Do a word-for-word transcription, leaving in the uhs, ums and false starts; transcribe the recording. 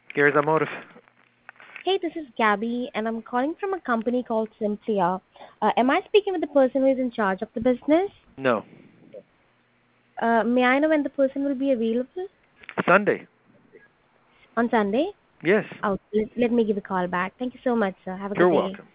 Here's a motive. Hey, this is Gabby, and I'm calling from a company called Simplia. Uh, am I speaking with the person who is in charge of the business? No. Uh, may I know when the person will be available? Sunday. On Sunday? Yes. Oh, let, let me give a call back. Thank you so much, sir. Have a You're good day. welcome.